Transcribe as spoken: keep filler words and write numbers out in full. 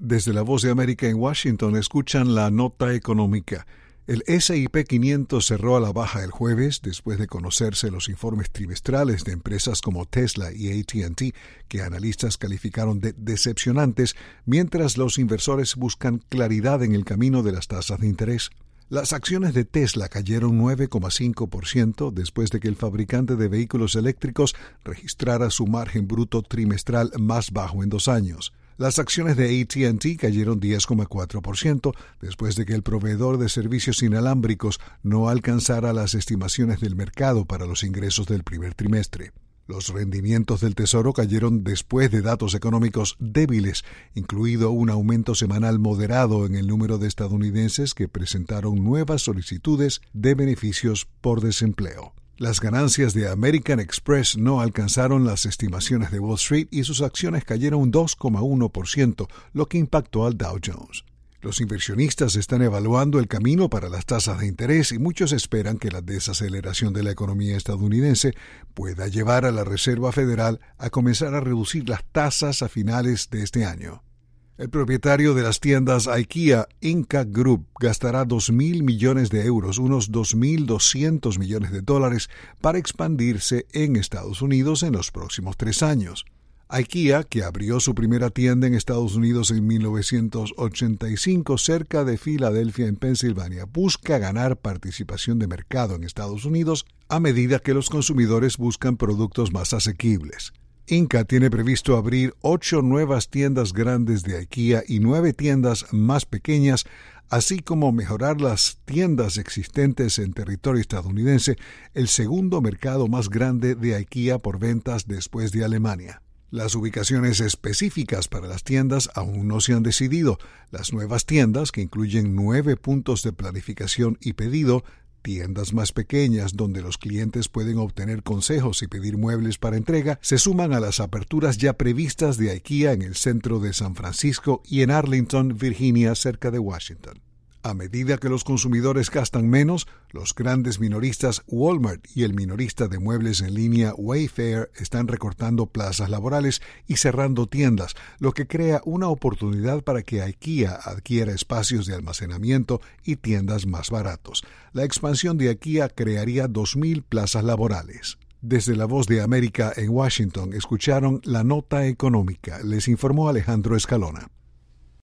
Desde la Voz de América en Washington escuchan la nota económica. El ese y pe quinientos cerró a la baja el jueves después de conocerse los informes trimestrales de empresas como Tesla y A T and T, que analistas calificaron de decepcionantes, mientras los inversores buscan claridad en el camino de las tasas de interés. Las acciones de Tesla cayeron nueve coma cinco por ciento después de que el fabricante de vehículos eléctricos registrara su margen bruto trimestral más bajo en dos años. Las acciones de A T and T cayeron diez coma cuatro por ciento después de que el proveedor de servicios inalámbricos no alcanzara las estimaciones del mercado para los ingresos del primer trimestre. Los rendimientos del Tesoro cayeron después de datos económicos débiles, incluido un aumento semanal moderado en el número de estadounidenses que presentaron nuevas solicitudes de beneficios por desempleo. Las ganancias de American Express no alcanzaron las estimaciones de Wall Street y sus acciones cayeron dos coma uno por ciento, lo que impactó al Dow Jones. Los inversionistas están evaluando el camino para las tasas de interés y muchos esperan que la desaceleración de la economía estadounidense pueda llevar a la Reserva Federal a comenzar a reducir las tasas a finales de este año. El propietario de las tiendas IKEA, Ingka Group, gastará dos mil millones de euros, unos dos mil doscientos millones de dólares, para expandirse en Estados Unidos en los próximos tres años. IKEA, que abrió su primera tienda en Estados Unidos en mil novecientos ochenta y cinco cerca de Filadelfia, en Pensilvania, busca ganar participación de mercado en Estados Unidos a medida que los consumidores buscan productos más asequibles. Ingka tiene previsto abrir ocho nuevas tiendas grandes de IKEA y nueve tiendas más pequeñas, así como mejorar las tiendas existentes en territorio estadounidense, el segundo mercado más grande de IKEA por ventas después de Alemania. Las ubicaciones específicas para las tiendas aún no se han decidido. Las nuevas tiendas, que incluyen nueve puntos de planificación y pedido, tiendas más pequeñas donde los clientes pueden obtener consejos y pedir muebles para entrega, se suman a las aperturas ya previstas de IKEA en el centro de San Francisco y en Arlington, Virginia, cerca de Washington. A medida que los consumidores gastan menos, los grandes minoristas Walmart y el minorista de muebles en línea Wayfair están recortando plazas laborales y cerrando tiendas, lo que crea una oportunidad para que IKEA adquiera espacios de almacenamiento y tiendas más baratos. La expansión de IKEA crearía dos mil plazas laborales. Desde la Voz de América en Washington escucharon la nota económica. Les informó Alejandro Escalona.